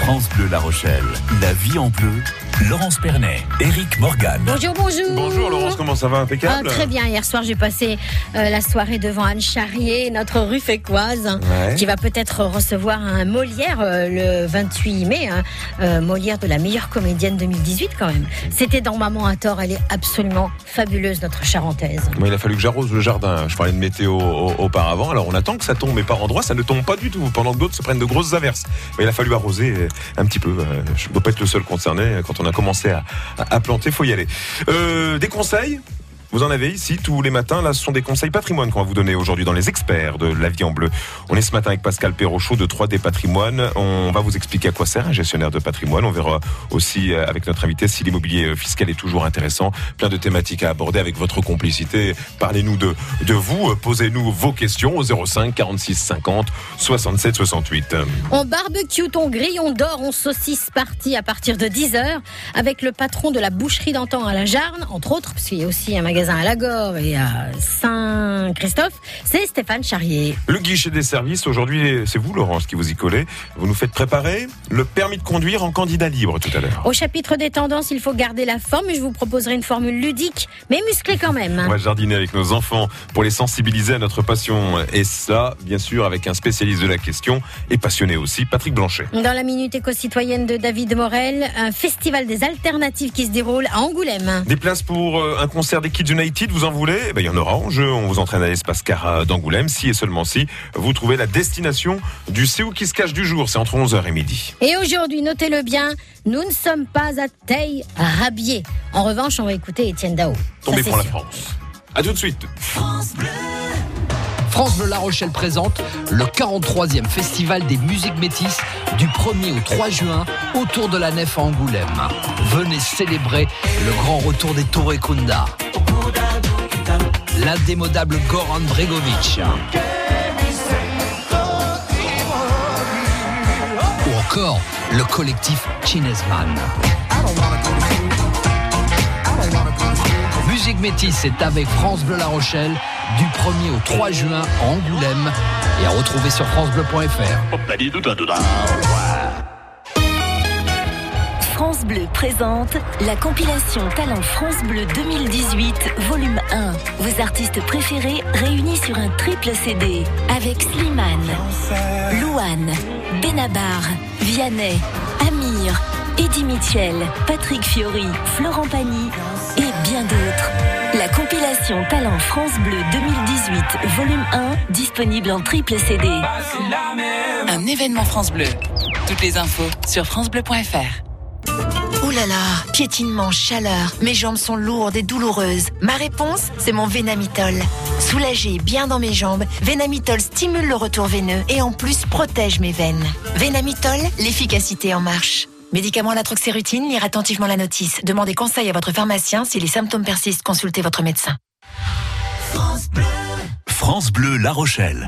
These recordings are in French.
France Bleu La Rochelle. La vie en bleu. Laurence Pernet, Éric Morgan. Bonjour. Bonjour Laurence, comment ça va? Impeccable. Très bien, hier soir j'ai passé la soirée devant Anne Charrier, notre rue fécoise, qui va peut-être recevoir un Molière le 28 mai, Molière de la meilleure comédienne 2018 quand même. C'était dans Maman à tort, elle est absolument fabuleuse, notre charentaise. Moi, il a fallu que j'arrose le jardin, je parlais de météo auparavant, alors on attend que ça tombe, mais par endroits ça ne tombe pas du tout, pendant que d'autres se prennent de grosses averses. Mais il a fallu arroser un petit peu, je ne dois pas être le seul concerné, quand on a commencé à planter, il faut y aller. Des conseils ? Vous en avez ici tous les matins. Là, ce sont des conseils patrimoine qu'on va vous donner aujourd'hui dans les experts de la vie en bleu. On est ce matin avec Pascal Perrochot de 3D Patrimoine. On va vous expliquer à quoi sert un gestionnaire de patrimoine. On verra aussi avec notre invité si l'immobilier fiscal est toujours intéressant. Plein de thématiques à aborder avec votre complicité. Parlez-nous de vous. Posez-nous vos questions au 05 46 50 67 68. On barbecue, on grille, on dort, on saucisse partie à partir de 10h avec le patron de la boucherie d'antan à la Jarne, entre autres, parce qu'il y a aussi un magasin à Lagore et à Saint-Christophe, c'est Stéphane Charrier. Le guichet des services, aujourd'hui, c'est vous, Laurence, qui vous y collez. Vous nous faites préparer le permis de conduire en candidat libre tout à l'heure. Au chapitre des tendances, il faut garder la forme. Je vous proposerai une formule ludique, mais musclée quand même. On va jardiner avec nos enfants pour les sensibiliser à notre passion. Et ça, bien sûr, avec un spécialiste de la question et passionné aussi, Patrick Blanchet. Dans la minute éco-citoyenne de David Morel, un festival des alternatives qui se déroule à Angoulême. Des places pour un concert des Kids United, vous en voulez? Il y en aura en jeu. On vous entraîne à l'espace Cara d'Angoulême. Si et seulement si vous trouvez la destination du C'est où qui se cache du jour. C'est entre 11h et midi. Et aujourd'hui, notez-le bien, nous ne sommes pas à Teil-Rabier. En revanche, on va écouter Étienne Dao. Tombez pour la France. À tout de suite. France Bleu La Rochelle présente le 43e Festival des musiques métisses du 1er au 3 juin autour de la Nef à Angoulême. Venez célébrer le grand retour des Touré Kunda, l'indémodable Goran Bregovic ou encore le collectif Chinesman. Musique métisse, c'est avec France Bleu La Rochelle du 1er au 3 juin à Angoulême et à retrouver sur francebleu.fr. France Bleu présente la compilation Talent France Bleu 2018, volume 1. Vos artistes préférés réunis sur un triple CD avec Slimane, Louane, Benabar, Vianney, Amir, Eddie Mitchell, Patrick Fiori, Florent Pagny et bien d'autres. La compilation Talent France Bleu 2018, volume 1, disponible en triple CD. Un événement France Bleu. Toutes les infos sur francebleu.fr. Ouh là là, piétinement, chaleur, mes jambes sont lourdes et douloureuses. Ma réponse, c'est mon Vénamitol. Soulagé, bien dans mes jambes, Vénamitol stimule le retour veineux et en plus protège mes veines. Vénamitol, l'efficacité en marche. Médicament à la troxérutine, lire attentivement la notice. Demandez conseil à votre pharmacien. Si les symptômes persistent, consultez votre médecin. France Bleu La Rochelle.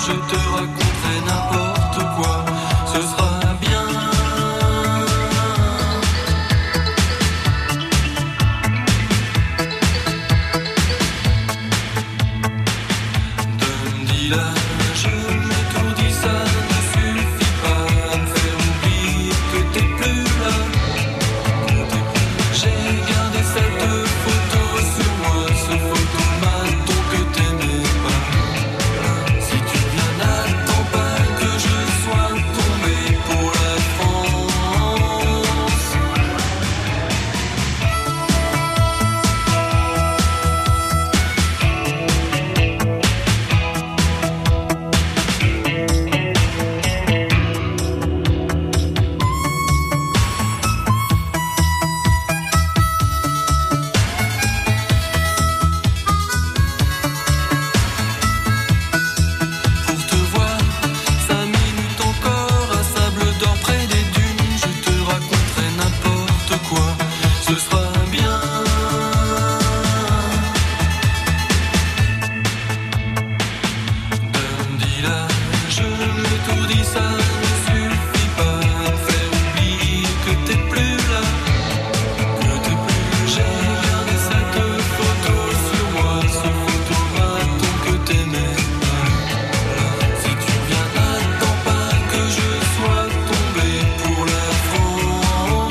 je te raconterai n'importe quoi, ce sera bien. Dundee-là, je m'étourdis, ça ne suffit pas à me faire oublier que t'es plus là. J'ai gardé cette photo sur moi, ce photomaton que t'aimais pas. Si tu viens, n'attends pas que je sois tombé pour la France. Pour te voir, 5 minutes encore à Sable d'Or près des dunes, je te raconterai n'importe quoi, ce sera bien. Dundee-là, je m'étourdis, ça ne suffit pas à me faire oublier que t'es plus là. J'ai gardé cette photo sur moi, ce photomaton que t'aimais pas. Si tu viens, n'attends pas que je sois tombé pour la France.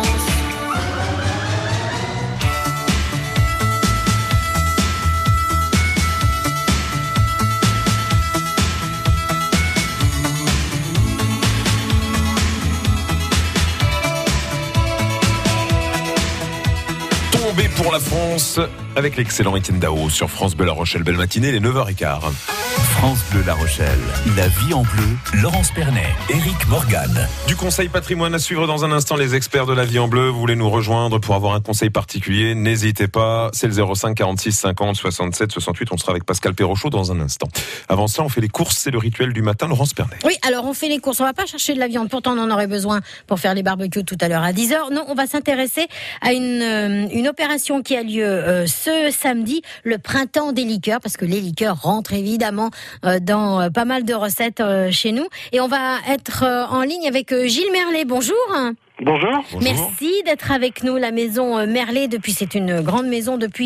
Tombé pour la France avec l'excellent Étienne Dao sur France Bleu La Rochelle. Belle matinée, les 9h15. France Bleu La Rochelle. La vie en bleu. Laurence Pernet, Éric Morgan. Du conseil patrimoine à suivre dans un instant, les experts de la vie en bleu. Vous voulez nous rejoindre pour avoir un conseil particulier? N'hésitez pas, c'est le 05 46 50 67 68. On sera avec Pascal Perrochot dans un instant. Avant cela, on fait les courses, c'est le rituel du matin. Laurence Pernet. Oui, alors on fait les courses, on va pas chercher de la viande, pourtant on en aurait besoin pour faire les barbecues tout à l'heure à 10h. Non, on va s'intéresser à une opération qui a lieu ce samedi, le printemps des liqueurs, parce que les liqueurs rentrent évidemment dans pas mal de recettes chez nous. Et on va être en ligne avec Gilles Merlet. Bonjour. Bonjour. Merci d'être avec nous. La maison Merlet, c'est une grande maison depuis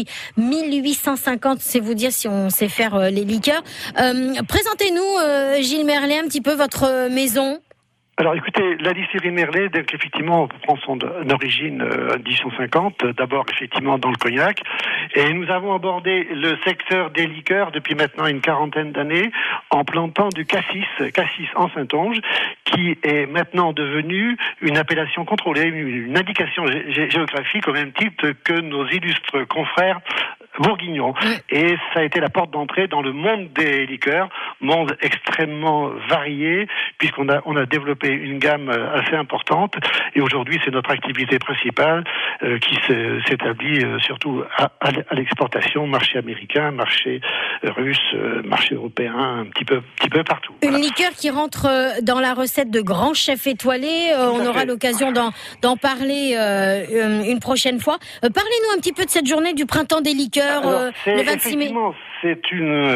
1850. C'est vous dire si on sait faire les liqueurs. Présentez-nous, Gilles Merlet, un petit peu votre maison. Alors écoutez, la distillerie Merlet, donc effectivement, prend son origine 1850, d'abord effectivement dans le cognac, et nous avons abordé le secteur des liqueurs depuis maintenant une quarantaine d'années en plantant du cassis en Saintonge, qui est maintenant devenu une appellation contrôlée, une indication géographique au même titre que nos illustres confrères bourguignons. Et ça a été la porte d'entrée dans le monde des liqueurs, monde extrêmement varié, puisqu'on a développé une gamme assez importante, et aujourd'hui c'est notre activité principale qui s'établit surtout à l'exportation, marché américain, marché russe, marché européen, un petit peu partout. Une liqueur qui rentre dans la recette de grands chefs étoilés, on aura l'occasion d'en parler une prochaine fois. Parlez-nous un petit peu de cette journée du printemps des liqueurs. Alors, Le 26 mai. C'est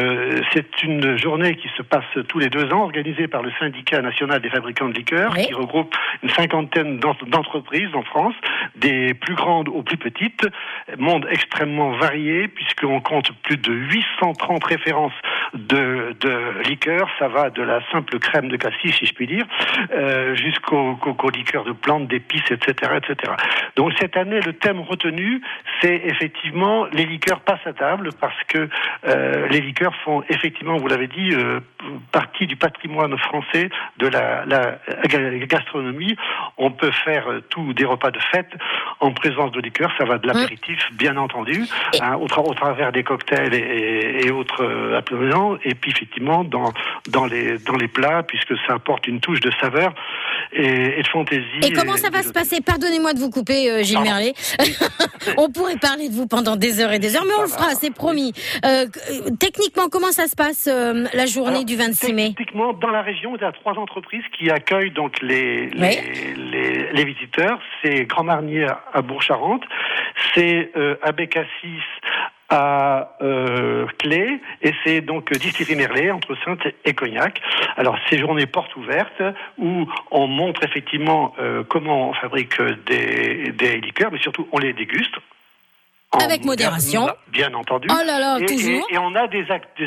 une journée qui se passe tous les 2 ans, organisée par le syndicat national des fabricants de liqueurs, qui regroupe une cinquantaine d'entreprises en France, des plus grandes aux plus petites, monde extrêmement varié, puisqu'on compte plus de 830 références de liqueurs. Ça va de la simple crème de cassis, si je puis dire, jusqu'aux liqueurs de plantes, d'épices, etc., etc. Donc cette année, le thème retenu, c'est effectivement les liqueurs passent à table, parce que les liqueurs font effectivement, vous l'avez dit, partie du patrimoine français de la gastronomie. On peut faire tous des repas de fête en présence de liqueurs. Ça va de l'apéritif, bien entendu, au travers des cocktails et autres apéros, et puis effectivement dans les plats, puisque ça apporte une touche de saveur et de fantaisie. Et comment ça va se passer? Pardonnez-moi de vous couper, Gilles Merlet. On pourrait parler de vous pendant des heures et des heures, mais on le fera, c'est promis. Techniquement, comment ça se passe la journée du 26 mai? Techniquement, dans la région, il y a 3 entreprises qui accueillent donc les visiteurs. C'est Grand Marnier à Bourg-Charentes, c'est à Bécassis à Clé, et c'est donc distillerie Merlet entre Saintes et Cognac. Alors ces journées portes ouvertes où on montre effectivement comment on fabrique des liqueurs, mais surtout on les déguste. Avec modération. Bien entendu. Oh là là, toujours. Et on a des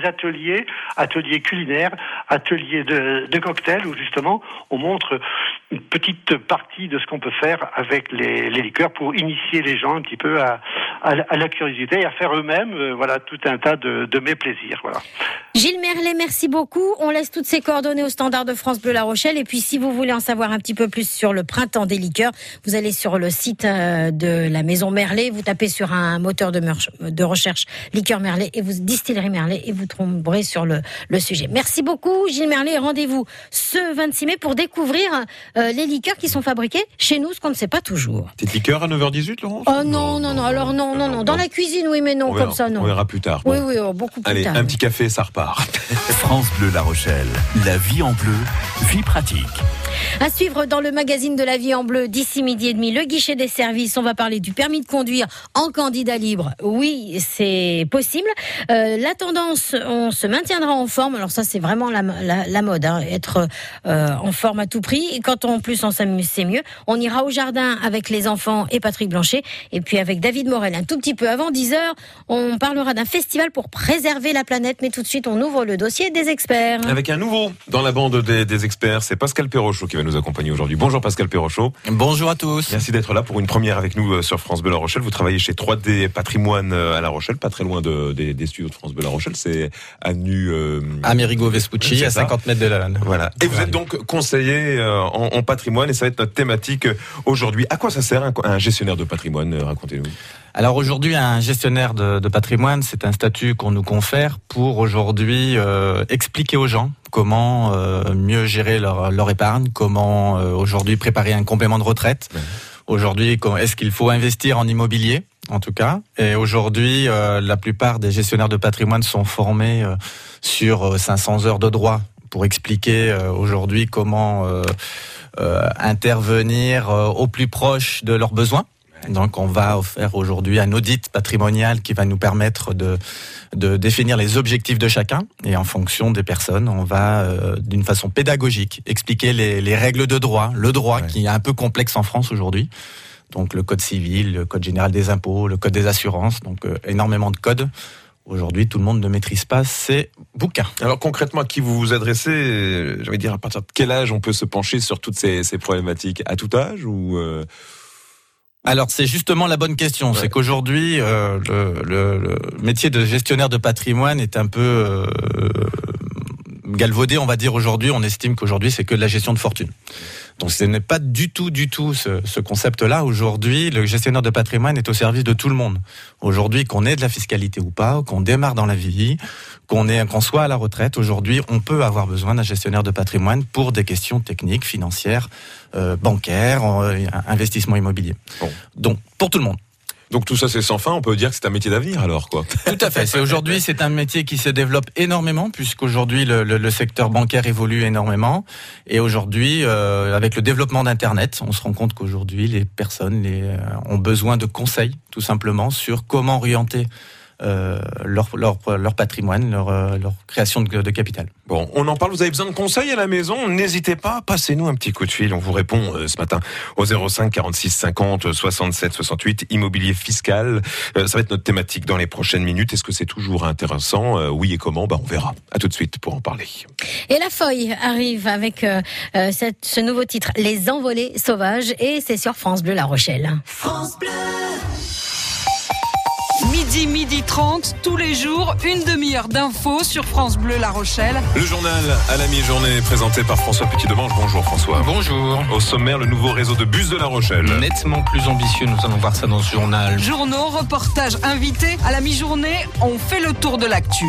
ateliers culinaires, ateliers de cocktails où justement on montre une petite partie de ce qu'on peut faire avec les liqueurs pour initier les gens un petit peu à la curiosité et à faire eux-mêmes tout un tas de mes plaisirs. Voilà. Gilles Merlet, merci beaucoup. On laisse toutes ces coordonnées au standard de France Bleu La Rochelle. Et puis si vous voulez en savoir un petit peu plus sur le printemps des liqueurs, vous allez sur le site de la maison Merlet, vous tapez sur un moteur de recherche liqueur Merlet et vous distillerie Merlet et vous tomberez sur le sujet. Merci beaucoup Gilles Merlet. Rendez-vous ce 26 mai pour découvrir les liqueurs qui sont fabriquées chez nous, ce qu'on ne sait pas toujours. Petite liqueur à 9h18, Laurence? Oh non. Alors non. Dans la cuisine, oui, mais non, comme ça, non. On verra plus tard. Bon. Oui, beaucoup plus tard. Allez, un petit café, ça repart. France Bleu La Rochelle, la vie en bleu, vie pratique. À suivre dans le magazine de la vie en bleu d'ici 12h30, le guichet des services. On va parler du permis de conduire en candidat libre. Oui, c'est possible. La tendance, on se maintiendra en forme. Alors ça, c'est vraiment la mode, être en forme à tout prix. Et quand en plus on s'amuse, c'est mieux. On ira au jardin avec les enfants et Patrick Blanchet. Et puis avec David Morel, un tout petit peu avant 10h, on parlera d'un festival pour préserver la planète. Mais tout de suite, on ouvre le dossier des experts. Avec un nouveau dans la bande des experts, c'est Pascal Perrochot qui va nous accompagner aujourd'hui. Bonjour Pascal Perrochot. Bonjour à tous. Merci d'être là pour une première avec nous sur France Bleu La Rochelle. Vous travaillez chez 3D Patrimoine à La Rochelle, pas très loin des studios de France Bleu La Rochelle. C'est avenue Amerigo Vespucci, à 50 mètres de la Lanne. Voilà. Et vous êtes donc conseiller en patrimoine et ça va être notre thématique aujourd'hui. À quoi ça sert un gestionnaire de patrimoine? Racontez-nous. Alors aujourd'hui, un gestionnaire de patrimoine, c'est un statut qu'on nous confère pour aujourd'hui expliquer aux gens comment mieux gérer leur épargne, comment aujourd'hui préparer un complément de retraite. Ouais. Aujourd'hui, est-ce qu'il faut investir en immobilier, en tout cas. Et aujourd'hui, la plupart des gestionnaires de patrimoine sont formés sur 500 heures de droit pour expliquer aujourd'hui comment intervenir au plus proche de leurs besoins. Donc on va faire aujourd'hui un audit patrimonial qui va nous permettre de définir les objectifs de chacun et en fonction des personnes, on va d'une façon pédagogique expliquer les règles de droit, le droit qui est un peu complexe en France aujourd'hui. Donc le code civil, le code général des impôts, le code des assurances, donc énormément de codes. Aujourd'hui, tout le monde ne maîtrise pas ces bouquins. Alors concrètement, à qui vous vous adressez? J'allais dire, à partir de quel âge on peut se pencher sur toutes ces problématiques? À tout âge ou Alors c'est justement la bonne question. Ouais. C'est qu'aujourd'hui, le métier de gestionnaire de patrimoine est un peu galvaudé, on va dire aujourd'hui. On estime qu'aujourd'hui, c'est que de la gestion de fortune. Donc ce n'est pas du tout ce concept-là. Aujourd'hui, le gestionnaire de patrimoine est au service de tout le monde. Aujourd'hui, qu'on ait de la fiscalité ou pas, qu'on démarre dans la vie, qu'on soit à la retraite, aujourd'hui, on peut avoir besoin d'un gestionnaire de patrimoine pour des questions techniques, financières, bancaires, investissement immobilier. Bon. Donc pour tout le monde. Donc tout ça c'est sans fin, on peut dire que c'est un métier d'avenir alors quoi. Tout à fait, aujourd'hui c'est un métier qui se développe énormément puisqu'aujourd'hui le secteur bancaire évolue énormément et aujourd'hui avec le développement d'Internet, on se rend compte qu'aujourd'hui les personnes ont besoin de conseils tout simplement sur comment orienter leur patrimoine, leur création de capital. Bon, on en parle, vous avez besoin de conseils à la maison, n'hésitez pas, passez-nous un petit coup de fil, on vous répond ce matin au 05 46 50 67 68, immobilier fiscal, ça va être notre thématique dans les prochaines minutes, est-ce que c'est toujours intéressant, oui et comment, on verra, à tout de suite pour en parler. Et la feuille arrive avec ce nouveau titre, Les Envolées Sauvages, et c'est sur France Bleu La Rochelle. France Bleu. Midi 30, tous les jours, une demi-heure d'infos sur France Bleu La Rochelle. Le journal à la mi-journée présenté par François Petit-Demange. Bonjour François. Bonjour. Au sommaire, le nouveau réseau de bus de La Rochelle. Nettement plus ambitieux, nous allons voir ça dans ce journal. Journaux, reportages, invités. À la mi-journée, on fait le tour de l'actu.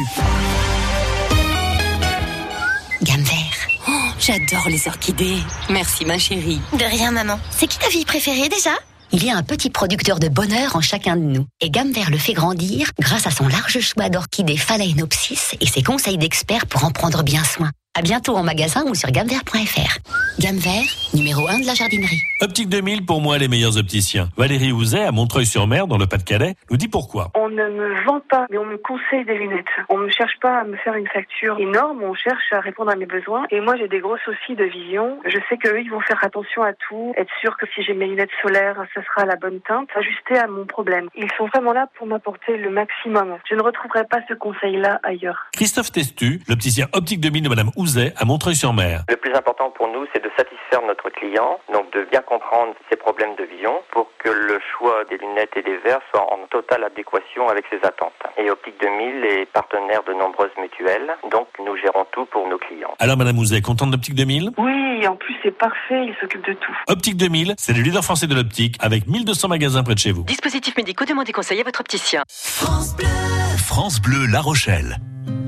Gamme vert. Oh, j'adore les orchidées. Merci ma chérie. De rien maman. C'est qui ta fille préférée déjà ? Il y a un petit producteur de bonheur en chacun de nous. Et Gamme Vert le fait grandir grâce à son large choix d'orchidées Phalaenopsis et ses conseils d'experts pour en prendre bien soin. À bientôt en magasin ou sur gammevert.fr. Gamme vert, numéro 1 de la jardinerie. Optique 2000, pour moi, les meilleurs opticiens. Valérie Houzet, à Montreuil-sur-Mer, dans le Pas-de-Calais, nous dit pourquoi. On ne me vend pas, mais on me conseille des lunettes. On ne cherche pas à me faire une facture énorme, on cherche à répondre à mes besoins. Et moi, j'ai des gros soucis de vision. Je sais qu'eux, ils vont faire attention à tout, être sûr que si j'ai mes lunettes solaires, ça sera la bonne teinte, ajusté à mon problème. Ils sont vraiment là pour m'apporter le maximum. Je ne retrouverai pas ce conseil-là ailleurs. Christophe Testu, l'opticien Optique 2000 de Madame Houzet, à Montreuil-sur-Mer. Le plus important pour nous, c'est de satisfaire notre client, donc de bien comprendre ses problèmes de vision pour que le choix des lunettes et des verres soit en totale adéquation avec ses attentes. Et Optique 2000 est partenaire de nombreuses mutuelles, donc nous gérons tout pour nos clients. Alors Madame Houzet, contente d'Optique 2000 ? Oui, en plus c'est parfait, il s'occupe de tout. Optique 2000, c'est le leader français de l'optique avec 1200 magasins près de chez vous. Dispositifs médicaux, demandez conseil à votre opticien. France Bleu. France Bleu La Rochelle.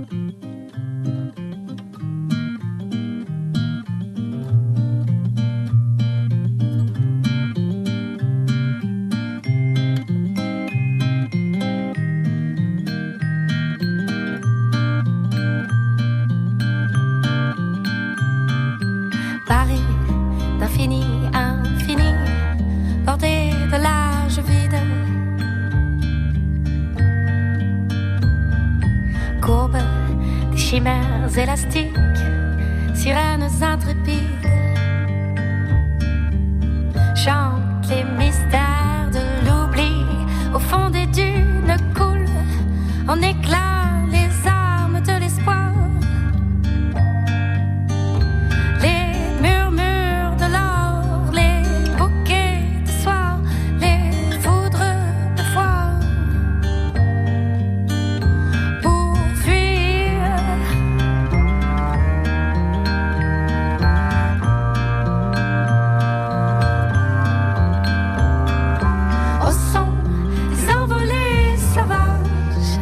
Paris d'infini, infini, bordé de l'âge vide. Courbes des chimères élastiques, sirènes intrépides, chantent les mystères de l'oubli. Au fond des dunes coulent en éclats les armes de l'espoir. Les murmures de l'or, les bouquets de soir, les foudres de foire. Pour fuir, au son des envolées sauvages,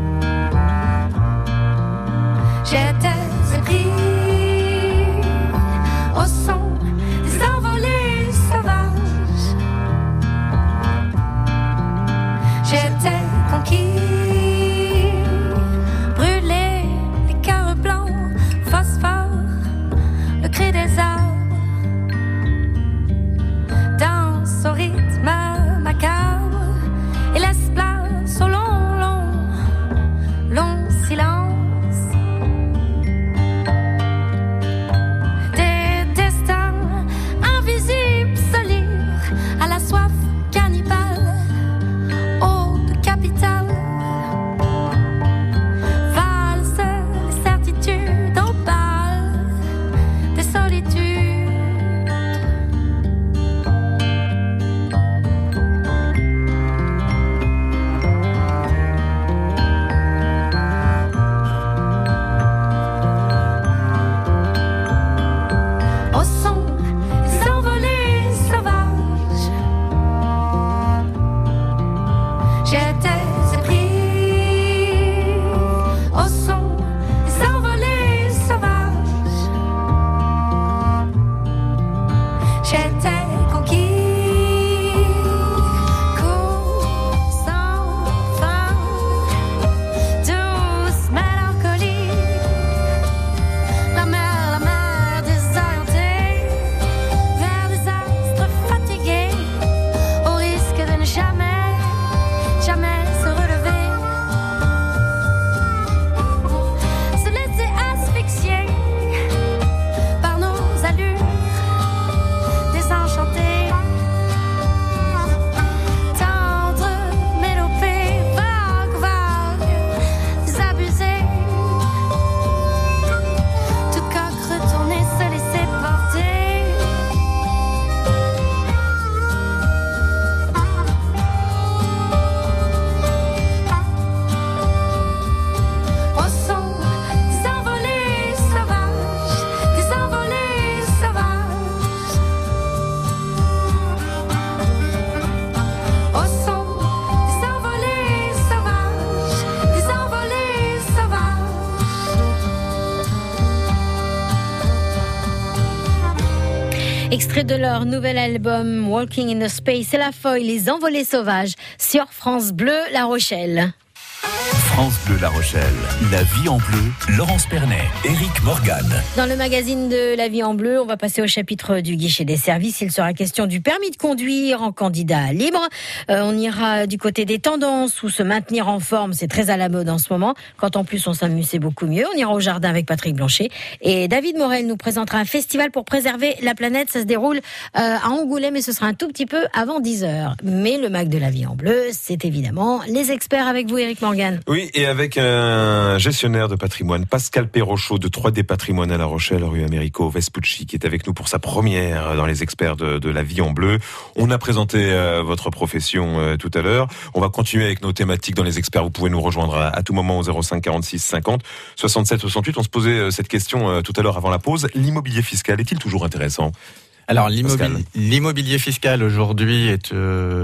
j'étais pris. Au son des envolées sauvages, j'étais conquis. Brûlé, les cœurs blancs, phosphore, le cri des arbres, danse au rythme macabre et laisse place au long silence. Des destins invisibles se livrent à la soif cannibale, haute capitale. Valse les certitudes au bal des solitudes. Au son des envolées sauvages, j'étais pris. Au son des envolées sauvages, j'étais conquis. Cours sans fin, douce mélancolie. La mer désorientée, vers des astres fatigués, au risque de ne jamais se relever. Se laisser asphyxier par nos allures désenchantées. Tendre mélopée, vague, désabusée. Toute coque retournée, se laisser porter. Au son des envolées sauvages, des envolées sauvages. Au son des envolées sauvages, des envolées sauvages. Extrait de leur nouvel album Walking in the Space, c'est la feuille, les envolées sauvages sur France Bleu La Rochelle. France Bleu La Rochelle. La vie en bleu, Laurence Pernet, Éric Morgan. Dans le magazine de La vie en bleu, on va passer au chapitre du guichet des services. Il sera question du permis de conduire en candidat libre. On ira du côté des tendances où se maintenir en forme, c'est très à la mode en ce moment. Quand en plus on s'amuse, c'est beaucoup mieux. On ira au jardin avec Patrick Blanchet. Et David Morel nous présentera un festival pour préserver la planète. Ça se déroule à Angoulême et ce sera un tout petit peu avant 10h. Mais le mag de La vie en bleu, c'est évidemment les experts avec vous, Éric Morgan. Oui, et avec un gestionnaire de patrimoine, Pascal Perrochot de 3D Patrimoine à La Rochelle, rue Américo Vespucci, qui est avec nous pour sa première dans les experts de La vie en bleu. On a présenté votre profession tout à l'heure. On va continuer avec nos thématiques dans les experts. Vous pouvez nous rejoindre à tout moment au 05 46 50 67 68. On se posait cette question tout à l'heure avant la pause. L'immobilier fiscal est-il toujours intéressant ? Alors l'immobilier fiscal aujourd'hui est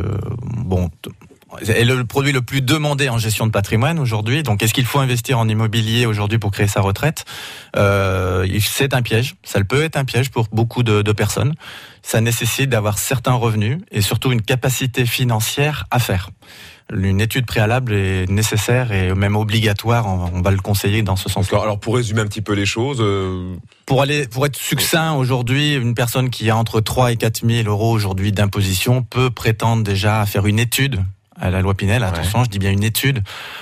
est le produit le plus demandé en gestion de patrimoine aujourd'hui. Donc, est-ce qu'il faut investir en immobilier aujourd'hui pour créer sa retraite ? C'est un piège. Ça peut être un piège pour beaucoup de personnes. Ça nécessite d'avoir certains revenus et surtout une capacité financière à faire. Une étude préalable est nécessaire et même obligatoire. On va le conseiller dans ce sens-là. Alors, pour résumer un petit peu les choses, pour être succinct, aujourd'hui, une personne qui a entre 3 et 4 000 euros aujourd'hui d'imposition peut prétendre déjà à faire une étude à la loi Pinel. Attention, je dis bien une étude.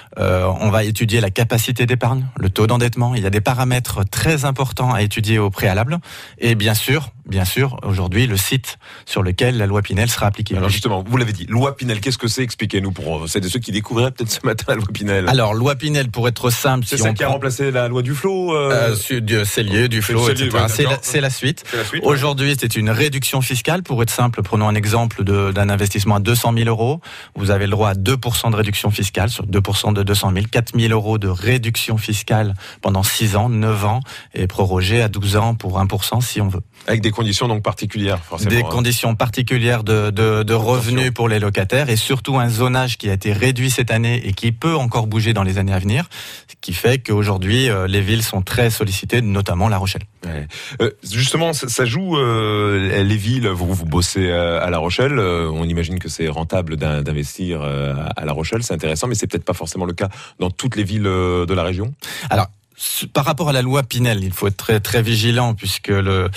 On va étudier la capacité d'épargne, le taux d'endettement. Il y a des paramètres très importants à étudier au préalable. Et bien sûr, aujourd'hui, le site sur lequel la loi Pinel sera appliquée. Alors justement, vous l'avez dit, loi Pinel, qu'est-ce que c'est ? Expliquez-nous pour celles et ceux qui découvriraient peut-être ce matin la loi Pinel. Alors, loi Pinel, pour être simple... C'est ça qui a remplacé la loi Duflot Cellier, Duflot, etc. C'est la suite. Aujourd'hui, c'est une réduction fiscale. Pour être simple, prenons un exemple d'un investissement à 200 000 euros. Vous avez le droit à 2% de réduction fiscale sur 2% de 200 000, 4 000 euros de réduction fiscale pendant 6 ans, 9 ans, et prorogé à 12 ans pour 1% si on veut. Avec des conditions donc particulières, forcément. Des conditions particulières de revenus pour les locataires et surtout un zonage qui a été réduit cette année et qui peut encore bouger dans les années à venir, ce qui fait qu'aujourd'hui, les villes sont très sollicitées, notamment La Rochelle. Ouais. Justement, ça joue les villes, vous bossez à La Rochelle, on imagine que c'est rentable d'investir à La Rochelle, c'est intéressant, mais c'est peut-être pas forcément le cas dans toutes les villes de la région. Alors, par rapport à la loi Pinel, il faut être très très vigilant puisque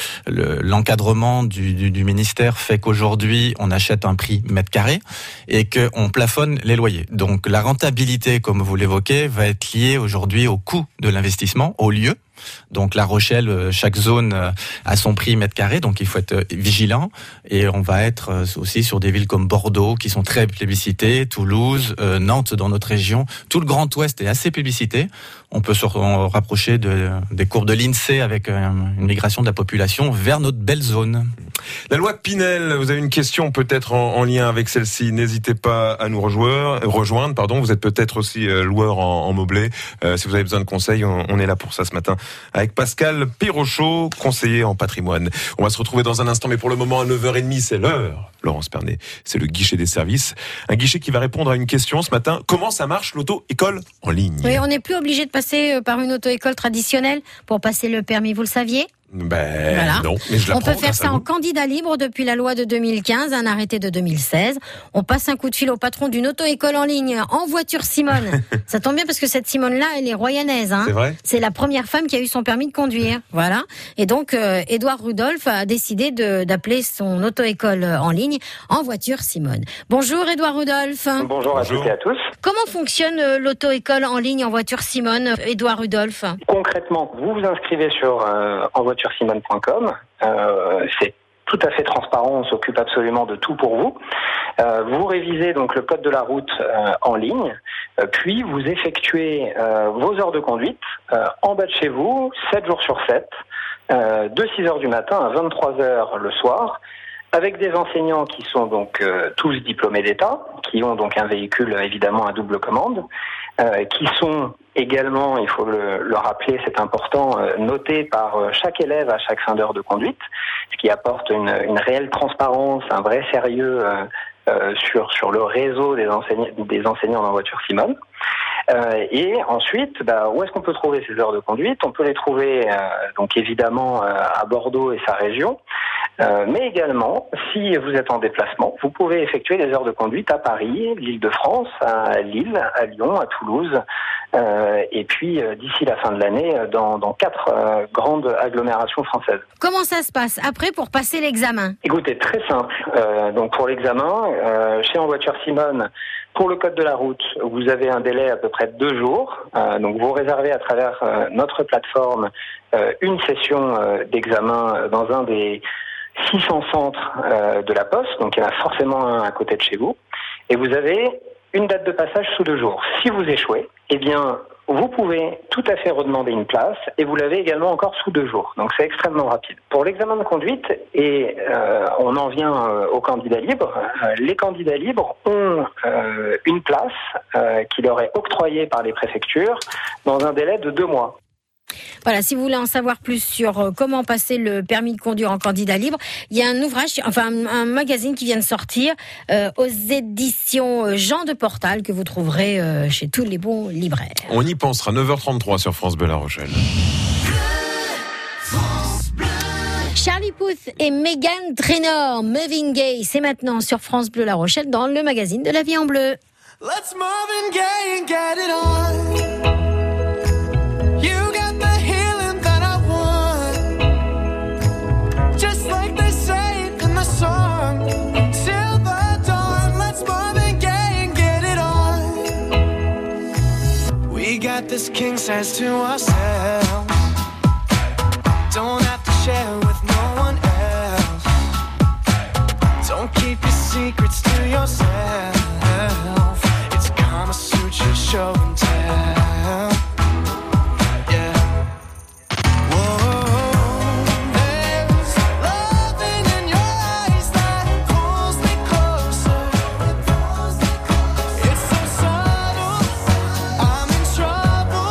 l'encadrement du ministère fait qu'aujourd'hui on achète un prix mètre carré et qu'on plafonne les loyers. Donc la rentabilité, comme vous l'évoquez, va être liée aujourd'hui au coût de l'investissement, au lieu. Donc La Rochelle, chaque zone a son prix mètre carré, donc il faut être vigilant. Et on va être aussi sur des villes comme Bordeaux qui sont très plébiscitées, Toulouse, Nantes dans notre région. Tout le Grand Ouest est assez plébiscité. On peut se rapprocher des courbes de l'INSEE avec une migration de la population vers notre belle zone. La loi Pinel, vous avez une question peut-être en lien avec celle-ci, n'hésitez pas à nous rejoindre. Vous êtes peut-être aussi loueur en meublé. Si vous avez besoin de conseils, on est là pour ça ce matin avec Pascal Perrochot, conseiller en patrimoine. On va se retrouver dans un instant, mais pour le moment à 9h30, c'est l'heure. Laurence Pernet, c'est le guichet des services. Un guichet qui va répondre à une question ce matin. Comment ça marche l'auto-école en ligne ? Oui, on n'est plus obligé de passer par une auto-école traditionnelle pour passer le permis, vous le saviez ? Voilà. Non, mais je on peut faire ça en candidat libre depuis la loi de 2015, un arrêté de 2016. On passe un coup de fil au patron d'une auto-école en ligne en voiture Simone. Ça tombe bien parce que cette Simone-là, elle est royanaise. C'est vrai ? C'est la première femme qui a eu son permis de conduire. Voilà. Et donc, Édouard Rudolph a décidé d'appeler son auto-école en ligne en voiture Simone. Bonjour Édouard Rudolph. Bonjour à toutes et à tous. Comment fonctionne l'auto-école en ligne en voiture Simone, Édouard Rudolph ? Concrètement, vous vous inscrivez sur envoituresimone.com. C'est tout à fait transparent, on s'occupe absolument de tout pour vous. Vous révisez donc le code de la route en ligne, puis vous effectuez vos heures de conduite en bas de chez vous, 7 jours sur 7, de 6h du matin à 23h le soir, avec des enseignants qui sont donc tous diplômés d'État, qui ont donc un véhicule évidemment à double commande, qui sont également, il faut le rappeler, c'est important, notés par chaque élève à chaque fin d'heure de conduite, ce qui apporte une réelle transparence, un vrai sérieux sur le réseau des enseignants dans voiture Simone. Et ensuite, où est-ce qu'on peut trouver ces heures de conduite ? On peut les trouver donc évidemment à Bordeaux et sa région, Mais également, si vous êtes en déplacement, vous pouvez effectuer des heures de conduite à Paris, l'Île-de-France, à Lille, à Lyon, à Toulouse, et puis d'ici la fin de l'année, dans 4 grandes agglomérations françaises. Comment ça se passe après pour passer l'examen? Écoutez, très simple. Donc pour l'examen, chez En Voiture Simone, pour le code de la route, vous avez un délai à peu près de 2 jours. Donc vous réservez à travers notre plateforme une session d'examen dans un des 600 centres de la Poste, donc il y en a forcément un à côté de chez vous, et vous avez une date de passage sous 2 jours. Si vous échouez, eh bien, vous pouvez tout à fait redemander une place, et vous l'avez également encore sous 2 jours. Donc c'est extrêmement rapide. Pour l'examen de conduite, et on en vient aux candidats libres, les candidats libres ont une place qui leur est octroyée par les préfectures dans un délai de 2 mois. Voilà, si vous voulez en savoir plus sur comment passer le permis de conduire en candidat libre, il y a un ouvrage, enfin un magazine qui vient de sortir aux éditions Jean de Portal que vous trouverez chez tous les bons libraires. On y pensera, 9h33 sur France Bleu La Rochelle. Charlie Puth et Meghan Trainor, Marvin Gaye, c'est maintenant sur France Bleu La Rochelle dans le magazine de La Vie en Bleu. Let's Marvin Gaye and get it on. This king says to ourselves, don't have to share with no one else. Don't keep your secrets to yourself. It's Kama Sutra show and tell. Yeah. Whoa, there's loving in your eyes that pulls me closer. It's so subtle, I'm in trouble.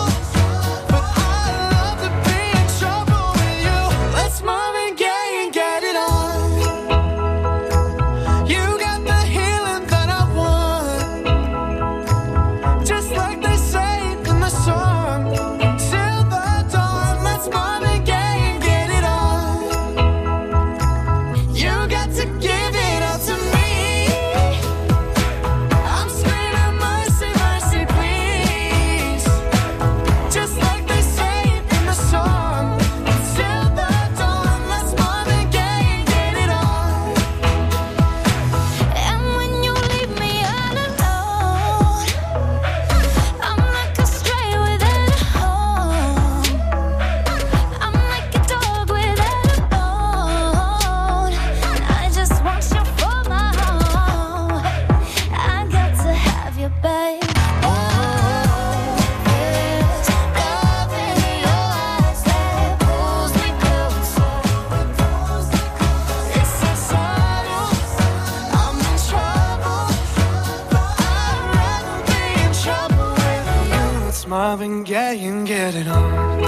Marvin Gaye and get it on.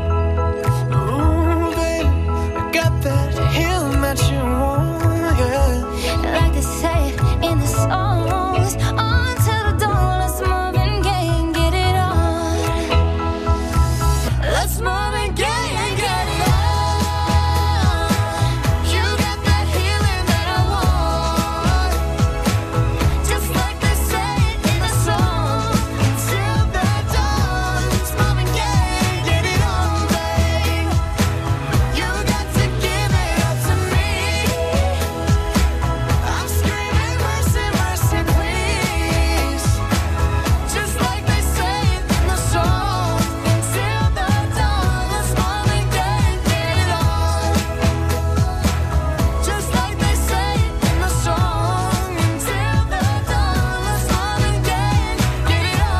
Ooh, baby, I got that healing that you want, yeah. Like they say in the songs, on till the dawn. Let's Marvin Gaye and get it on. Let's Marvin Gaye and get it on. You got that healing that I want. Just like they say in the song, till the dawn. Let's Marvin Gaye and get it on, babe. You got to give it up to me. I'm screaming mercy, mercy, please. Just like they say in the song, till the dawn. Let's Marvin Gaye and get it on. Just like they say in the song, till the dawn. Let's Marvin Gaye and get it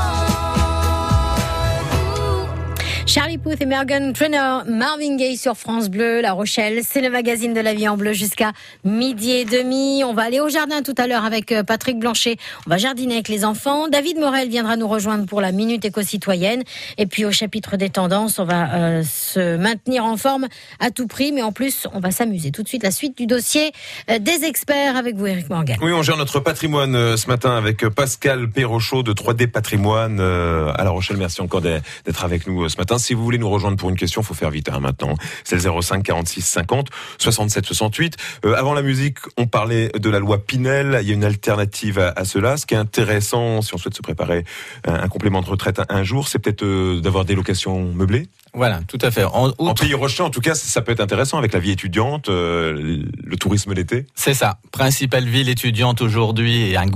on. Charlie Puth et Meghan Trainor, Marvin Gaye sur France Bleu, La Rochelle. C'est le magazine de La Vie en Bleu jusqu'à 12h30. On va aller au jardin tout à l'heure avec Patrick Blanchet. On va jardiner avec les enfants. David Morel viendra nous rejoindre pour la Minute Éco-Citoyenne. Et puis au chapitre des tendances, on va se maintenir en forme à tout prix. Mais en plus, on va s'amuser. Tout de suite, la suite du dossier des experts avec vous, Éric Morgan. Oui, on gère notre patrimoine ce matin avec Pascal Perrochot de 3D Patrimoine à La Rochelle. Merci encore d'être avec nous ce matin. Si vous voulez voulez nous rejoindre pour une question, faut faire vite maintenant. C'est le 05 46 50 67 68. Avant la musique, on parlait de la loi Pinel. Il y a une alternative à cela. Ce qui est intéressant, si on souhaite se préparer un complément de retraite un jour, c'est peut-être d'avoir des locations meublées. Voilà, tout à fait. En pays rochet, en tout cas, ça peut être intéressant avec la vie étudiante, le tourisme l'été. C'est ça. Principale ville étudiante aujourd'hui et une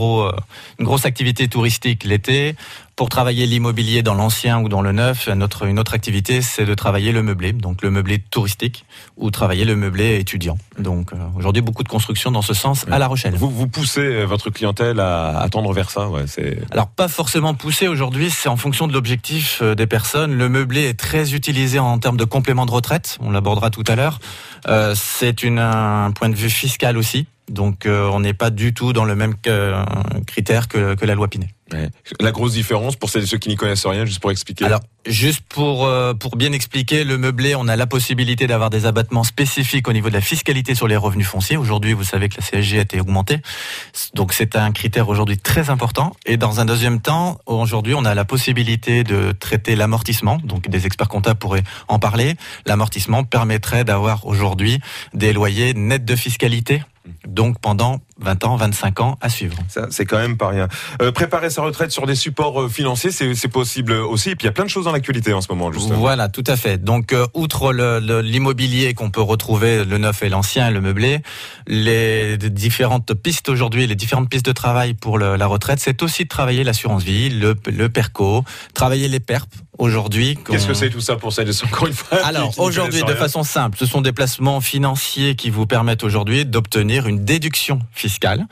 grosse activité touristique l'été. Pour travailler l'immobilier dans l'ancien ou dans le neuf, une autre activité, c'est de travailler le meublé, donc le meublé touristique ou travailler le meublé étudiant. Donc aujourd'hui, beaucoup de construction dans ce sens à La Rochelle. Vous poussez votre clientèle à tendre vers ça, ouais. Alors pas forcément poussé aujourd'hui, c'est en fonction de l'objectif des personnes. Le meublé est très utilisé en termes de complément de retraite, on l'abordera tout à l'heure. C'est un point de vue fiscal aussi. Donc on n'est pas du tout dans le même critère que la loi Pinel. Ouais. La grosse différence pour celles et ceux qui n'y connaissent rien, juste pour expliquer. Alors, juste pour bien expliquer, le meublé, on a la possibilité d'avoir des abattements spécifiques au niveau de la fiscalité sur les revenus fonciers. Aujourd'hui, vous savez que la CSG a été augmentée. Donc, c'est un critère aujourd'hui très important. Et dans un deuxième temps, aujourd'hui, on a la possibilité de traiter l'amortissement. Donc, des experts comptables pourraient en parler. L'amortissement permettrait d'avoir aujourd'hui des loyers nets de fiscalité. Donc pendant 20 ans, 25 ans à suivre. Ça, c'est quand même pas rien. Préparer sa retraite sur des supports financiers, c'est possible aussi. Et puis il y a plein de choses dans l'actualité en ce moment, justement. Voilà, tout à fait. Donc outre l'immobilier qu'on peut retrouver, le neuf et l'ancien, le meublé, les différentes pistes aujourd'hui, les différentes pistes de travail pour la retraite, c'est aussi de travailler l'assurance vie, le PERCO, travailler les PERP. Aujourd'hui, qu'est-ce que c'est tout ça pour celles et ceux, encore une fois? Alors aujourd'hui, de façon simple, ce sont des placements financiers qui vous permettent aujourd'hui d'obtenir une déduction fiscale.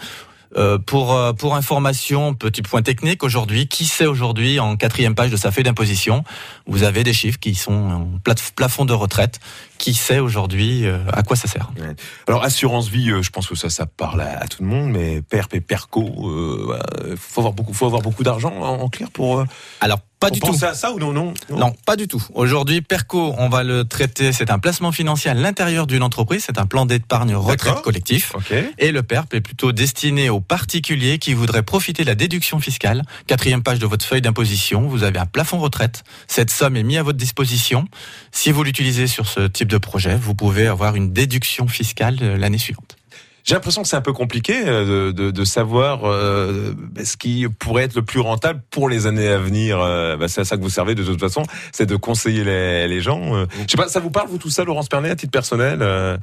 Pour information, petit point technique aujourd'hui, qui sait aujourd'hui en 4e page de sa feuille d'imposition, vous avez des chiffres qui sont en plafond de retraite. Qui sait aujourd'hui à quoi ça sert? Ouais. Alors assurance vie, je pense que ça parle à tout le monde, mais PERP et PERCO, faut avoir beaucoup d'argent en clair pour. Alors pas du tout. Pensez à ça ou non, pas du tout. Aujourd'hui, PERCO, on va le traiter. C'est un placement financier à l'intérieur d'une entreprise. C'est un plan d'épargne retraite collectif. Okay. Et le PERP est plutôt destiné aux particuliers qui voudraient profiter de la déduction fiscale. 4e page de votre feuille d'imposition. Vous avez un plafond retraite. Cette somme est mise à votre disposition. Si vous l'utilisez sur ce type de projet, vous pouvez avoir une déduction fiscale l'année suivante. J'ai l'impression que c'est un peu compliqué de savoir ce qui pourrait être le plus rentable pour les années à venir. C'est à ça que vous servez de toute façon, c'est de conseiller les gens. Je sais pas, ça vous parle vous tout ça, Laurence Pernet, à titre personnel?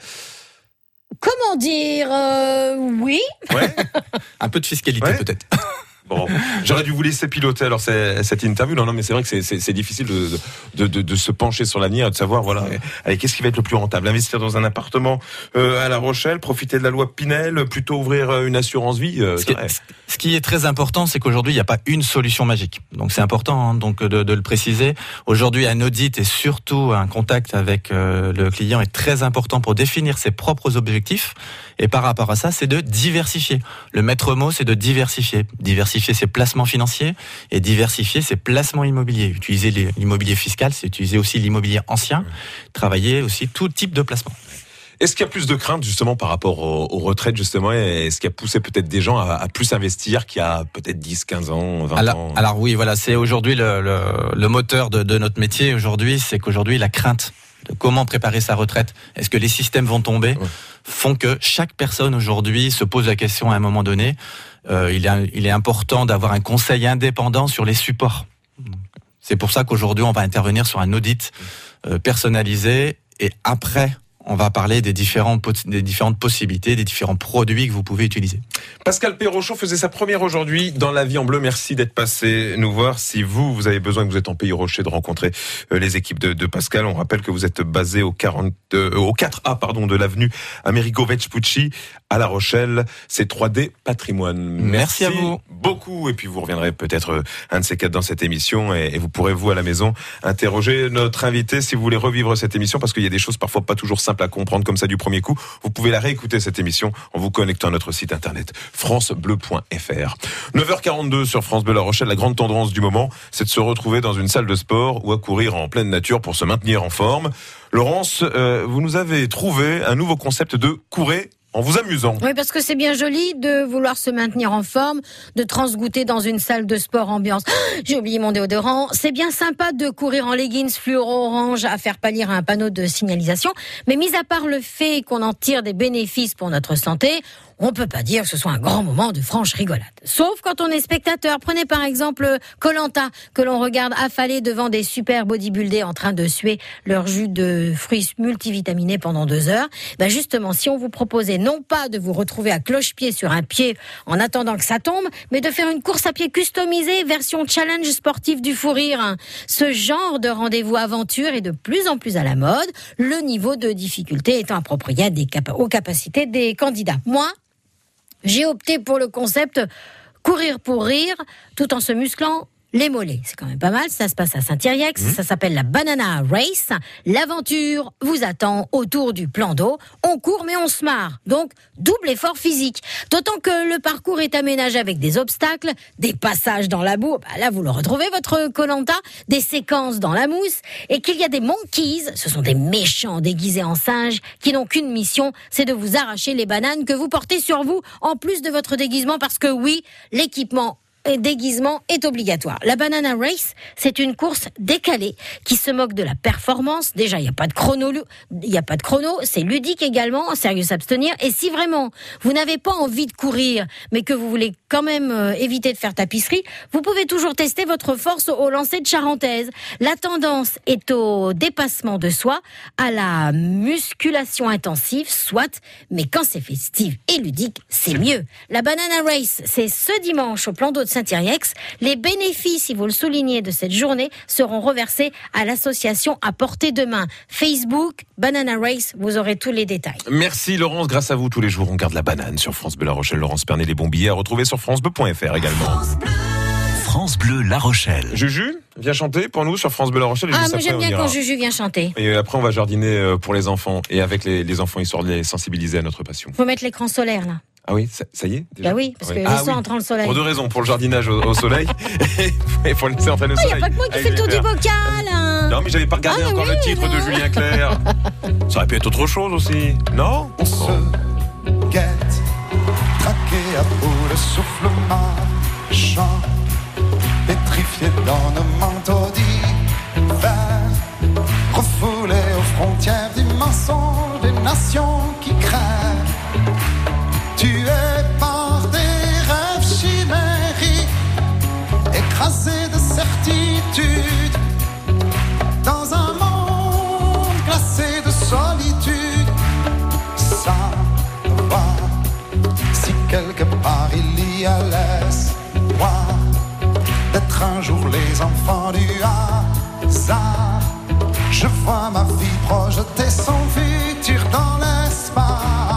Comment dire oui. Ouais. Un peu de fiscalité peut-être. Bon, j'aurais dû vous laisser piloter alors cette interview. Non, mais c'est vrai que c'est difficile de se pencher sur l'avenir et de savoir allez, qu'est-ce qui va être le plus rentable. Investir dans un appartement à La Rochelle, profiter de la loi Pinel, plutôt ouvrir une assurance vie. Ce qui est très important, c'est qu'aujourd'hui il n'y a pas une solution magique. Donc c'est important donc de le préciser. Aujourd'hui, un audit et surtout un contact avec le client est très important pour définir ses propres objectifs. Et par rapport à ça, c'est de diversifier. Le maître mot, c'est de diversifier. Diversifier ses placements financiers et diversifier ses placements immobiliers. Utiliser l'immobilier fiscal, c'est utiliser aussi l'immobilier ancien. Travailler aussi tout type de placement. Est-ce qu'il y a plus de crainte justement par rapport aux retraites justement? Est-ce qu'il y a poussé peut-être des gens à plus investir qu'il y a peut-être 10, 15 ans, 20 ans? Alors oui, voilà, c'est aujourd'hui le moteur de notre métier aujourd'hui, c'est qu'aujourd'hui la crainte de comment préparer sa retraite, est-ce que les systèmes vont tomber, font que chaque personne aujourd'hui se pose la question à un moment donné. Il est important d'avoir un conseil indépendant sur les supports. C'est pour ça qu'aujourd'hui on va intervenir sur un audit personnalisé et après on va parler des différentes possibilités, des différents produits que vous pouvez utiliser. Pascal Perrochon faisait sa première aujourd'hui dans La Vie en Bleu. Merci d'être passé nous voir. Si vous avez besoin, que vous êtes en Pays Rocher, de rencontrer les équipes de Pascal, on rappelle que vous êtes basé au 4A de l'avenue Amerigo Vespucci à La Rochelle. C'est 3D Patrimoine. Merci à vous beaucoup. Et puis vous reviendrez peut-être un de ces quatre dans cette émission et vous pourrez vous à la maison interroger notre invité si vous voulez revivre cette émission, parce qu'il y a des choses parfois pas toujours simples à comprendre comme ça du premier coup. Vous pouvez la réécouter cette émission en vous connectant à notre site internet francebleu.fr. 9h42 sur France Bleu La Rochelle. La grande tendance du moment, c'est de se retrouver dans une salle de sport ou à courir en pleine nature pour se maintenir en forme. Laurence, vous nous avez trouvé un nouveau concept de courir en vous amusant. Oui, parce que c'est bien joli de vouloir se maintenir en forme, de transgouter dans une salle de sport ambiance. J'ai oublié mon déodorant. C'est bien sympa de courir en leggings fluoro-orange à faire pâlir un panneau de signalisation. Mais mis à part le fait qu'on en tire des bénéfices pour notre santé, on peut pas dire que ce soit un grand moment de franche rigolade. Sauf quand on est spectateur. Prenez par exemple Koh-Lanta, que l'on regarde affalé devant des super bodybuildés en train de suer leur jus de fruits multivitaminés pendant 2 heures. Ben justement, si on vous proposait non pas de vous retrouver à cloche-pied sur un pied en attendant que ça tombe, mais de faire une course à pied customisée, version challenge sportif du fou rire. Ce genre de rendez-vous aventure est de plus en plus à la mode, le niveau de difficulté étant approprié aux capacités des candidats. Moi, j'ai opté pour le concept courir pour rire, tout en se musclant les mollets. C'est quand même pas mal, ça se passe à Saint-Yrieix, ça s'appelle la Banana Race. L'aventure vous attend autour du plan d'eau. On court mais on se marre, donc double effort physique. D'autant que le parcours est aménagé avec des obstacles, des passages dans la boue, là vous le retrouvez votre Koh-Lanta, des séquences dans la mousse, et qu'il y a des monkeys, ce sont des méchants déguisés en singes, qui n'ont qu'une mission, c'est de vous arracher les bananes que vous portez sur vous, en plus de votre déguisement, parce que oui, l'équipement déguisement est obligatoire. La Banana Race, c'est une course décalée qui se moque de la performance. Déjà, il n'y a pas de chrono, c'est ludique également, sérieux s'abstenir. Et si vraiment vous n'avez pas envie de courir, mais que vous voulez quand même éviter de faire tapisserie, vous pouvez toujours tester votre force au lancer de charentaise. La tendance est au dépassement de soi, à la musculation intensive, soit, mais quand c'est festif et ludique, c'est mieux. La Banana Race, c'est ce dimanche au plan d'eau de Saint-Yrieix. Les bénéfices, il faut le souligner, de cette journée seront reversés à l'association À Portée de Main. Facebook, Banana Race, vous aurez tous les détails. Merci Laurence, grâce à vous tous les jours on garde la banane sur France Bleu La Rochelle. Laurence Pernet, les bons billets à retrouver sur francebleu.fr également. France Bleu La Rochelle. Juju, viens chanter pour nous sur France Bleu La Rochelle. Et Ah, juste moi après, j'aime on bien ira. quand Juju vient chanter. Et après on va jardiner pour les enfants et avec les enfants histoire de les sensibiliser à notre passion. Faut mettre l'écran solaire là. Ah oui, ça y est déjà. Bah oui, parce que Ouais. le soir entre le soleil. Pour 2 raisons, pour le jardinage au soleil et pour laisser entraîner au Il n'y soleil. a pas que moi qui fais le tour du bocal. Hein. Non mais j'avais pas regardé encore le titre de Julien Clerc. Ça aurait pu être autre chose aussi, non? On se guette, traqué à bout le souffle marchand, pétrifié dans nos manteaux d'hiver, refoulé aux frontières du mensonge des nations qui crèvent, tué par des rêves chimériques, écrasé de certitude, dans un monde glacé de solitude. Savoir si quelque part il y a l'espoir d'être un jour les enfants du hasard. Je vois ma vie projeter son futur dans l'espace.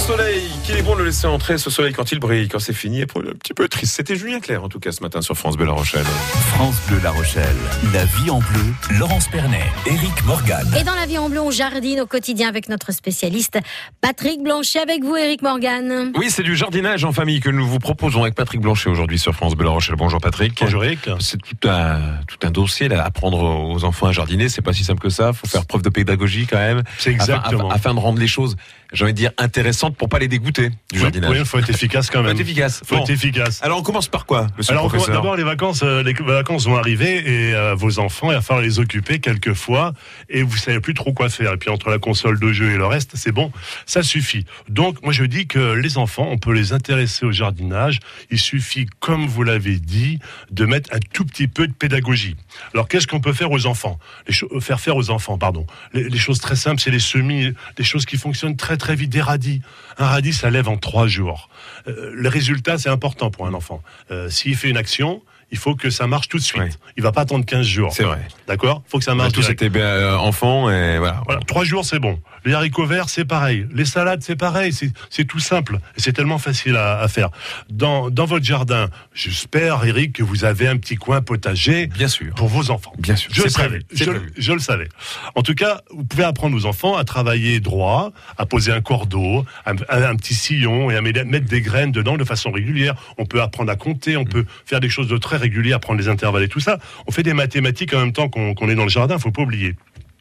soleil, qu'il est bon de le laisser entrer, ce soleil quand il brille, quand c'est fini, et pour un petit peu triste. C'était Julien Clerc, en tout cas, ce matin sur France Bleu La Rochelle. France Bleu La Rochelle, la vie en bleu, Laurence Pernet, Éric Morgan. Et dans la vie en bleu, on jardine au quotidien avec notre spécialiste Patrick Blanchet. Avec vous, Éric Morgan. Oui, c'est du jardinage en famille que nous vous proposons avec Patrick Blanchet aujourd'hui sur France Bleu La Rochelle. Bonjour Patrick. Bonjour Éric. C'est tout un dossier là, à apprendre aux enfants à jardiner. C'est pas si simple que ça. Faut faire preuve de pédagogie quand même. C'est exactement. Afin de rendre les choses, j'ai envie de dire, intéressantes pour pas les dégoûter du jardinage. Oui, il faut être efficace quand même. Faut être efficace. Alors on commence par quoi, monsieur le professeur? D'abord les vacances vont arriver et vos enfants, il va falloir les occuper quelquefois et vous savez plus trop quoi faire. Et puis entre la console de jeu et le reste, c'est bon, ça suffit. Donc moi je dis que les enfants, on peut les intéresser au jardinage. Il suffit, comme vous l'avez dit, de mettre un tout petit peu de pédagogie. Alors qu'est-ce qu'on peut faire aux enfants? Faire faire aux enfants, pardon. Les choses très simples, c'est les semis, des choses qui fonctionnent très très vite. Des radis. Un radis, ça lève en 3 jours. Le résultat, c'est important pour un enfant. S'il fait une action, il faut que ça marche tout de suite. Oui. Il va pas attendre 15 jours. C'est vrai. D'accord? Faut que ça marche. Tous étaient enfants et voilà. 3 jours, c'est bon. Les haricots verts, c'est pareil. Les salades, c'est pareil. C'est tout simple. Et c'est tellement facile à faire. Dans votre jardin, j'espère, Éric, que vous avez un petit coin potager. Bien sûr. Pour vos enfants. Bien sûr. Je le savais. Je le savais. En tout cas, vous pouvez apprendre aux enfants à travailler droit, à poser un cordeau, un petit sillon et à mettre des graines dedans de façon régulière. On peut apprendre à compter. On peut faire des choses de très régulier, à prendre les intervalles et tout ça. On fait des mathématiques en même temps qu'on est dans le jardin, faut pas oublier.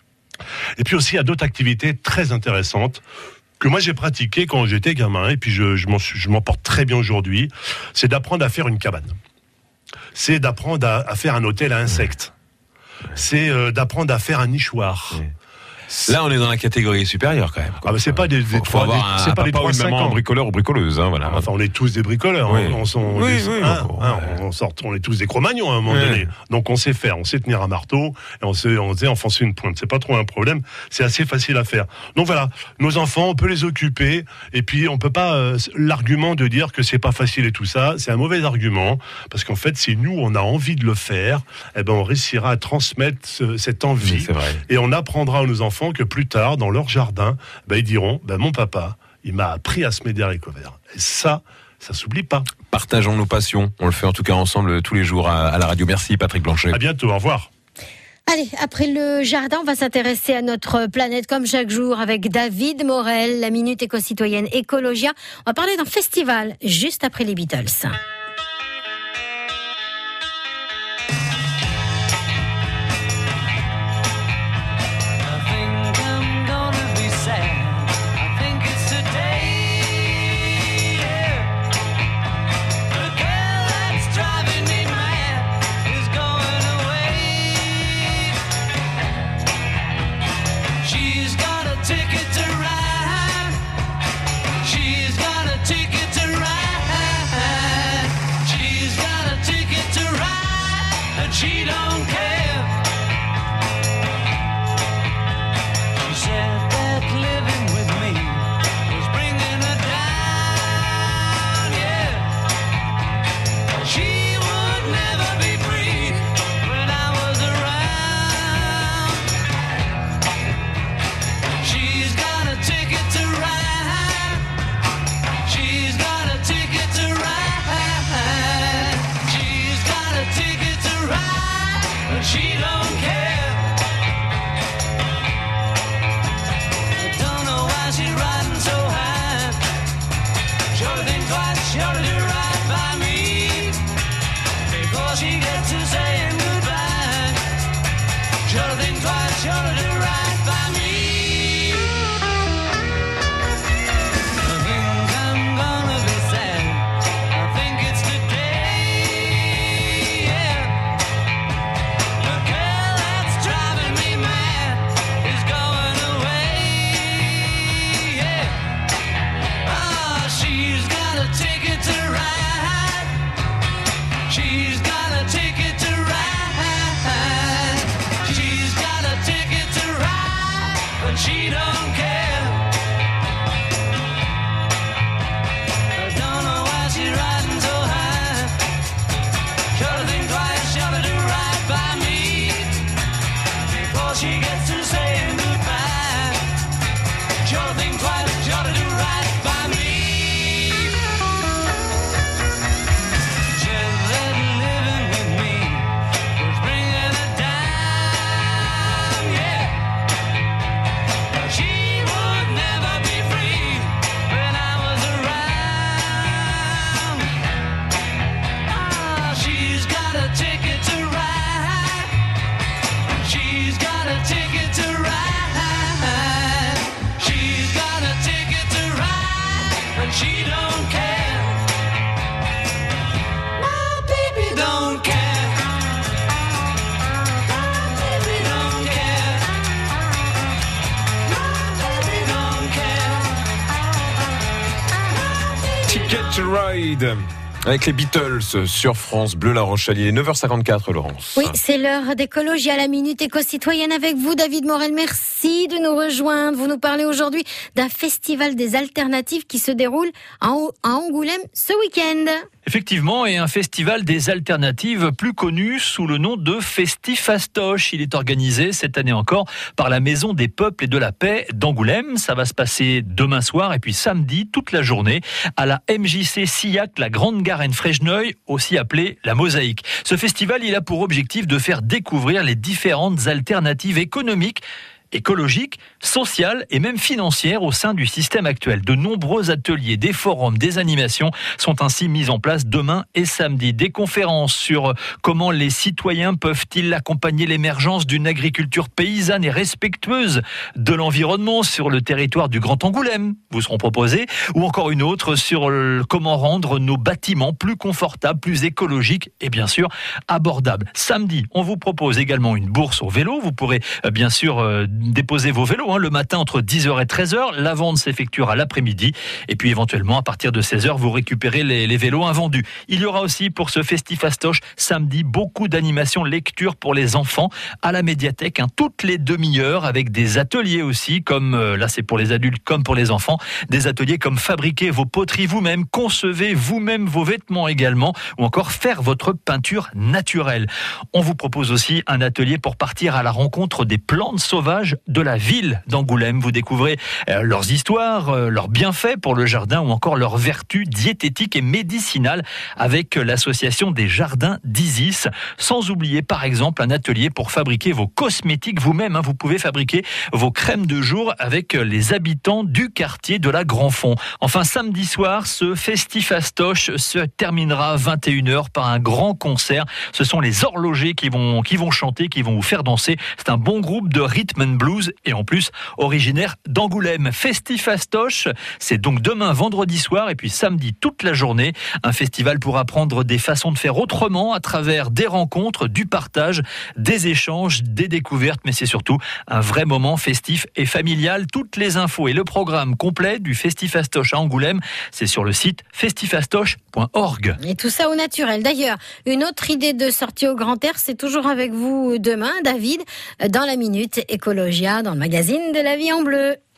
Et puis aussi, il y a d'autres activités très intéressantes que moi j'ai pratiquées quand j'étais gamin, et puis je m'en porte très bien aujourd'hui. C'est d'apprendre à faire une cabane. C'est d'apprendre à faire un hôtel à insectes. C'est d'apprendre à faire un nichoir. Là, on est dans la catégorie supérieure quand même. Ah bah c'est pas des faut avoir c'est pas les 3 3-5 ans. Bricoleur ou bricoleuse, hein, voilà. Enfin, on est tous des bricoleurs. Oui. On est tous des Cro-Magnons à un moment donné. Donc on sait faire, on sait tenir un marteau et on sait enfoncer une pointe. C'est pas trop un problème. C'est assez facile à faire. Donc voilà, nos enfants, on peut les occuper et puis on peut pas l'argument de dire que c'est pas facile et tout ça, c'est un mauvais argument parce qu'en fait, si nous on a envie de le faire, eh ben on réussira à transmettre cette envie. Oui, c'est vrai. Et on apprendra à nos enfants que plus tard, dans leur jardin, ils diront, mon papa, il m'a appris à semer des haricots verts. Et ça s'oublie pas. Partageons nos passions. On le fait en tout cas ensemble tous les jours à la radio. Merci Patrick Blanchet. À bientôt, au revoir. Allez, après le jardin, on va s'intéresser à notre planète comme chaque jour avec David Morel, la Minute éco-citoyenne Écologia. On va parler d'un festival juste après les Beatles. She don't care. She said that living with me was bringing her down, yeah. She would never be free when I was around. She's got a ticket to ride. She's got a ticket to ride. She's got a ticket to ride, but she don't care. I don't know why she's riding so high. Sure to think twice, sure to do right by me before she gets to saying goodbye. Sure to think twice, sure to do right by me. I think I'm gonna be sad. I think it's today, yeah. The girl that's driving me mad is going away, yeah. Oh, she's got a ticket to ride. She's got a ticket to ride. She's got a ticket to ride, but she don't care. I don't know why she's riding so high. Sure to think twice, sure to do right by me before she gets to saying goodbye. Sure to think twice, sure to do right by me. to Ride avec les Beatles sur France Bleu La Rochelle. Il est 9h54, Laurence. Oui, c'est l'heure d'écologie à la minute éco-citoyenne avec vous, David Morel. Merci de nous rejoindre. Vous nous parlez aujourd'hui d'un festival des alternatives qui se déroule à Angoulême ce week-end. Effectivement, et un festival des alternatives plus connu sous le nom de Festifastoche. Il est organisé cette année encore par la Maison des Peuples et de la Paix d'Angoulême. Ça va se passer demain soir et puis samedi toute la journée à la MJC Sillac, la Grande Garenne Fresneuil, aussi appelée la Mosaïque. Ce festival, il a pour objectif de faire découvrir les différentes alternatives économiques, écologiques, sociales et même financières au sein du système actuel. De nombreux ateliers, des forums, des animations sont ainsi mis en place demain et samedi. Des conférences sur comment les citoyens peuvent-ils accompagner l'émergence d'une agriculture paysanne et respectueuse de l'environnement sur le territoire du Grand Angoulême vous seront proposées, ou encore une autre sur comment rendre nos bâtiments plus confortables, plus écologiques et bien sûr abordables. Samedi, on vous propose également une bourse au vélo. Vous pourrez bien sûr déposer vos vélos le matin entre 10h et 13h. La vente s'effectuera l'après-midi. Et puis éventuellement, à partir de 16h, vous récupérez les vélos invendus. Il y aura aussi pour ce Festifastoche samedi beaucoup d'animations lecture pour les enfants à la médiathèque, toutes les demi-heures, avec des ateliers aussi, comme là c'est pour les adultes comme pour les enfants, des ateliers comme fabriquer vos poteries vous-même, concevez vous-même vos vêtements également, ou encore faire votre peinture naturelle. On vous propose aussi un atelier pour partir à la rencontre des plantes sauvages de la ville d'Angoulême. Vous découvrez leurs histoires, leurs bienfaits pour le jardin ou encore leurs vertus diététiques et médicinales avec l'association des jardins d'Isis. Sans oublier par exemple un atelier pour fabriquer vos cosmétiques vous-même. Vous pouvez fabriquer vos crèmes de jour avec les habitants du quartier de la Grand Fond. Enfin, samedi soir, ce Festifastoche se terminera à 21h par un grand concert. Ce sont les horlogers qui vont chanter, qui vont vous faire danser. C'est un bon groupe de rhythm and blues et en plus originaire d'Angoulême. Festifastoche, c'est donc demain vendredi soir et puis samedi toute la journée. Un festival pour apprendre des façons de faire autrement à travers des rencontres, du partage, des échanges, des découvertes, mais c'est surtout un vrai moment festif et familial. Toutes les infos et le programme complet du Festifastoche à Angoulême, c'est sur le site festifastoche.org. Et tout ça au naturel. D'ailleurs, une autre idée de sortie au grand air, c'est toujours avec vous demain, David, dans la Minute Écologia, dans le magazine de La Vie en Bleu.